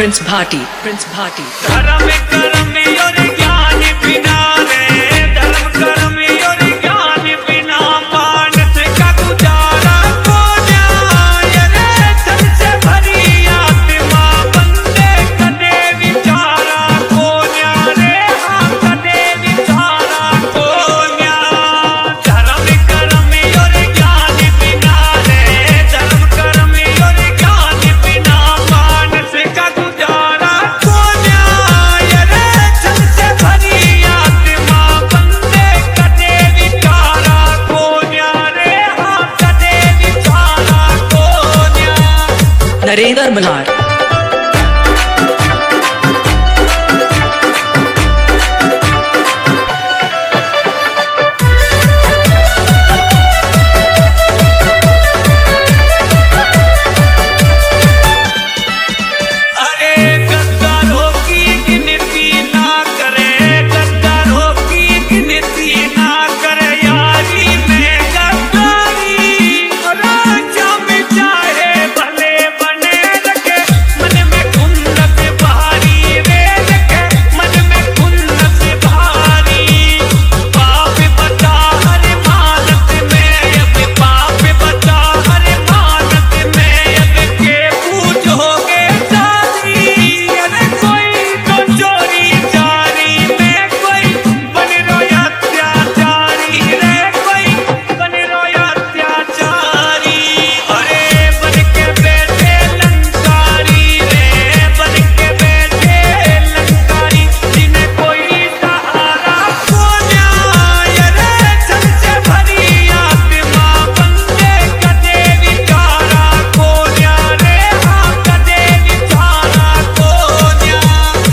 Prince Bhati, Prince Bhati. धर्म कर्म और ज्ञान बिना रे, धर्म कर्म और ज्ञान बिना मानस का गुजारा को न्याय रे। धन से भरी आत्मा बंदे कदे विचारा को न्याय रे, हाँ कदे विचारा को न्याय। धर्म कर्म और ज्ञान बिना रे, धर्म कर्म और ज्ञान बिना मानस का गुजारा को न्याय रे। धन से भरी आत्मा बंदे कदे विचारा को न्याय रे, हाँ कदे विचारा को न्याय। Narendra Malhar. अरे गद्दारों की गिनती ना करे, गद्दारों की गिनती ना करे यारी में गद्दारी। राजा में चाहे भले बने रखे, मन में खुन्नस भारी रे रखे, मन में खुन्नस भारी। पाप बचा हर मानस में, अब पाप बचा हर मानस में, अब के पूछोगे सारी। अरे कोई तो चोरी चारी में, कोई बन रोया अत्याचारी रे, कोई बन रोया अत्याचारी। अरे बन के बैठे लंकारी रे, बन के बैठे लंकारी, जिन्हें कोई सहारा को न्याय रे। धन से भरी आत्मा बंदे कदे विचारा को न्याय रे, हाँ कदे विचारा को न्याय।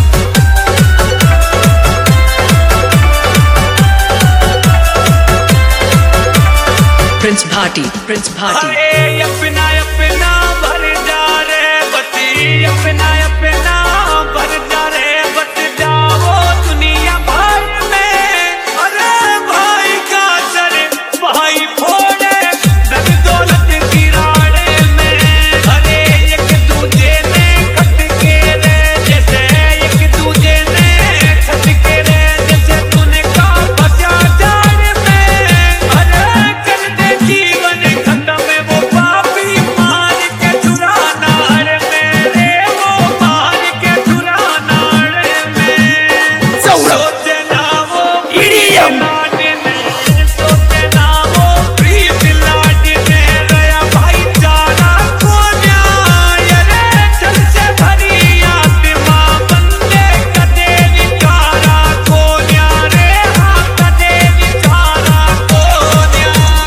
Prince Bhati, Prince Bhati. अरे अपना अपना भर जा रे बती, अपना अपना भर जा रे बत जाओ दुनिया भर में। अरे भाई का सर भाई फोड़े, धन दौलत की राड़े में। अरे एक दूजे ने खट के रे, जैसे एक दूजे ने खट के रे, जैसे तूने का बचा जान में। अरे कर दे जीवन खत्म वो पापी, मार के चुराना अरे मेरे, वो मार के चुराना अरे में। सोचे ना वो इडियम सोचे ना वो प्रीत लाड में गया भाईचारा को न्याय रे। धन से भरी आत्मा बंदे कदे विचारा को न्याय रे, हाँ कदे विचारा को न्याय।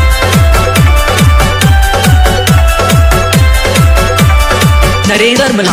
Narendra Malhar.